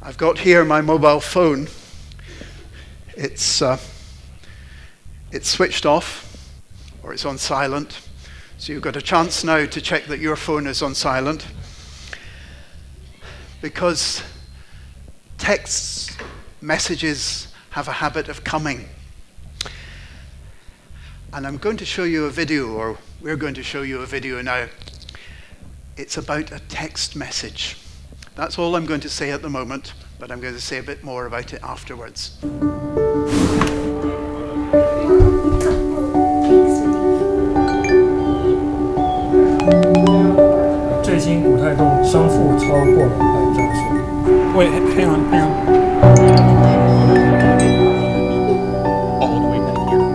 I've got here my mobile phone. It's switched off, or it's on silent. So you've got a chance now to check that your phone is on silent. Because text messages have a habit of coming. And I'm going to show you a video, or we're going to show you a video now. It's about a text message. That's all I'm going to say at the moment, but I'm going to say a bit more about it afterwards. 最新股泰动商负超过了100兆元。Wait, hang on. All the way back here.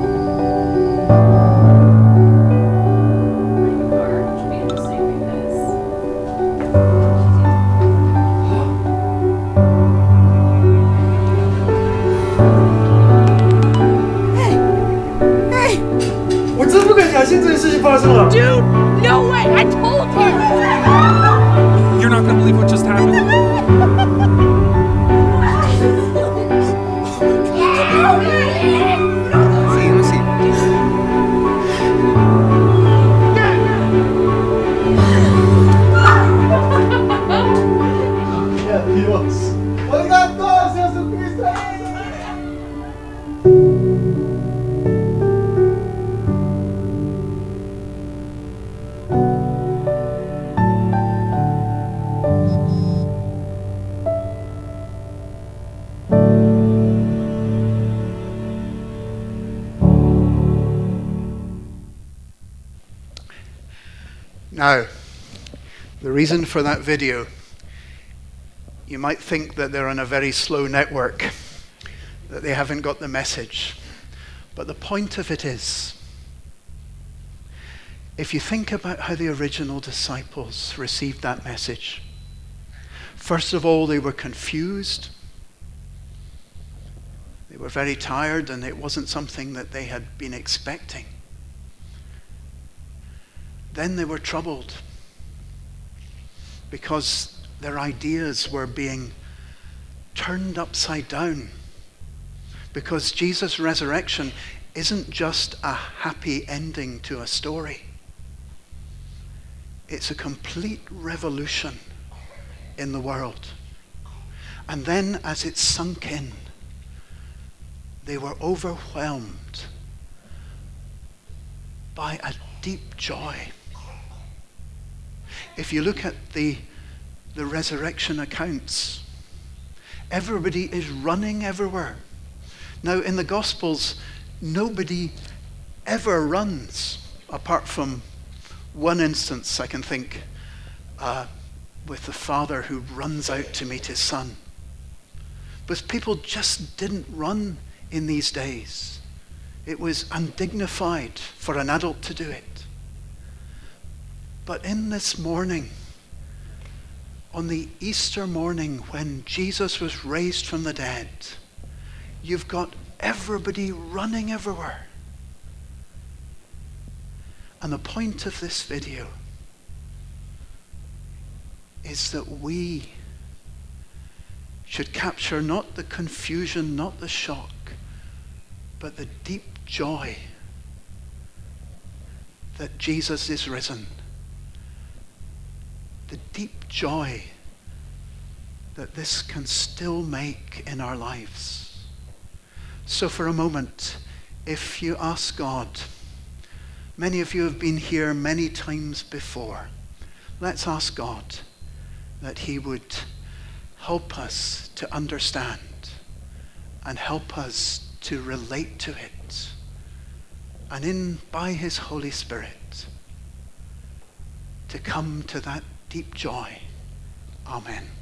Hey! 我真不敢相信这件事情发生了。 Dude, no way! I told you! You're not gonna believe what just happened. Dios. Oigan todos, Jesucristo. Now, the reason for that video, you might think that they're on a very slow network, that they haven't got the message. But the point of it is, if you think about how the original disciples received that message, first of all, they were confused. They were very tired, and it wasn't something that they had been expecting. Then they were troubled because their ideas were being turned upside down. Because Jesus' resurrection isn't just a happy ending to a story. It's a complete revolution in the world. And then as it sunk in, they were overwhelmed by a deep joy. If you look at the resurrection accounts, everybody is running everywhere. Now in the Gospels, nobody ever runs, apart from one instance I can think, with the father who runs out to meet his son. But people just didn't run in these days. It was undignified for an adult to do it. But in this morning, on the Easter morning when Jesus was raised from the dead, you've got everybody running everywhere. And the point of this video is that we should capture not the confusion, not the shock, but the deep joy that Jesus is risen. The deep joy that this can still make in our lives. So for a moment, if you ask God, many of you have been here many times before, let's ask God that He would help us to understand and help us to relate to it. And by His Holy Spirit, to come to that deep joy. Amen.